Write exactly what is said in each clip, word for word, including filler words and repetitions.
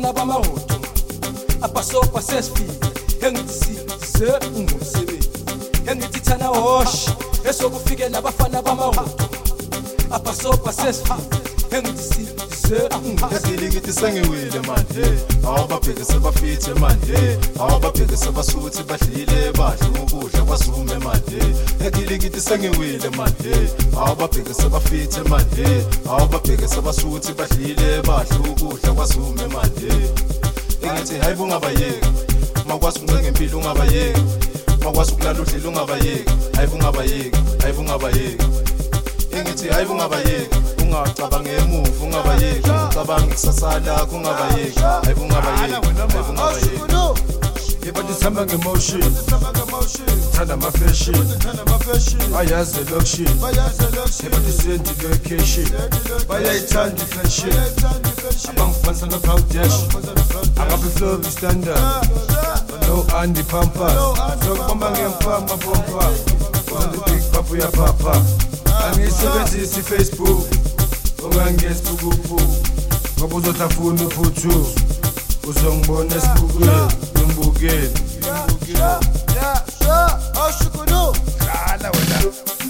nabafana bamahodo abasopa sesifile engithi size ungumsebenzi engithi thana hosh esokufike nabafana bamahodo abasopa sesifile engithi size ungumsebenzi ngithi sengiwile man hey awababheke sebafithe man hey awababheke sebasuthi badlile badla ukudla kwasume man hey ekili ngithi sengiwile man hey awababheke sebafithe man hey awababheke sebasuthi badlile badla ukudla kwasume man hey engithi hayibo ungabayeki makwazi uncenge impilo ungabayeki makwazi ukulala udlile ungabayeki hayibo ungabayeki hayibo ungabayeki engithi hayibo ungabayeki ungacabanga emuva ungabayeki ucabanga ikusasa lakho ungabayeki hayibo ungabayeki hayibo ungabayeki Everybody samba ngemotion, thanda ama-fashion, bayazi location, everybody send location, bayayithanda i-fashion, abangifanisa nge-foundation, akabi flow standard, no Andy Pampas, sokubamba ngempama pompa, on the big papa uyapapa, angisebenzisi i-Facebook, ungangesibukupu, ngoba uzohlafuna uphuthu, uzongibona esibukweni. Mbugeni yeah yeah yeah ashukuru khala wena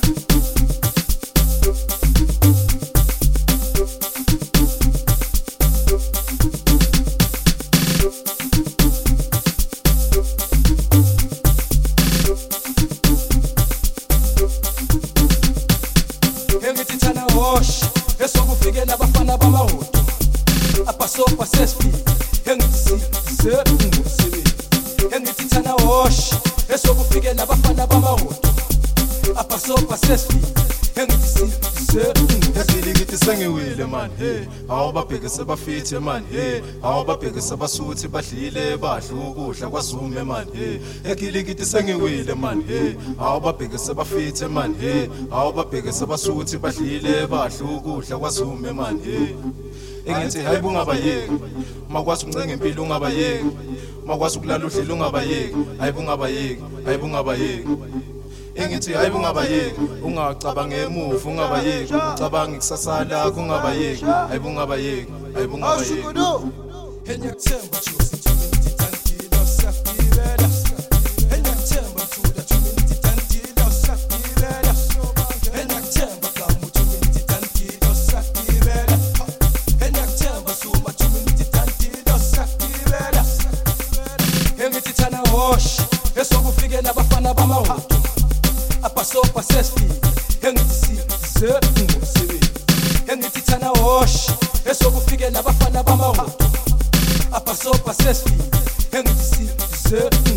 engithi thana hosh esokufike nabafana bamahodo abasopa sesifile engithi size ungumsebenzi engithi thana hosh esokufike nabafana bamahodo abasopa sesifile engithi size ekili ngithi sengiwile man hey awababheke sebafithe man hey awababheke sebasuthi badlile badla ukudla kwasume man hey ekili ngithi sengiwile man hey awababheke sebafithe man hey awababheke sebasuthi badlile badla ukudla kwasume man hey engithi hayibo ungabayeki makwazi uncenge impilo ungabayeki makwazi ukulala udlile ungabayeki hayibo ungabayeki hayibo ungabayeki engithi hayibo ungabayeki ungacabanga emuva ungabayeki ucabanga ikusasa lakho ungabayeki hayibo ungabayeki hayibo ungabayeki enyathemba juice twenty tantilo sakibela enyathemba thuda twenty tantilo sakibela enyathemba kamu twenty tantilo sakibela enyathemba suma twenty tantilo sakibela engithi thana hosh esokufike nabafana bamahodo abasopa sesifile engithi size ungumsebenzi engithi thana hosh esokufike nabafana bamahodo abasopa sesifile engithi size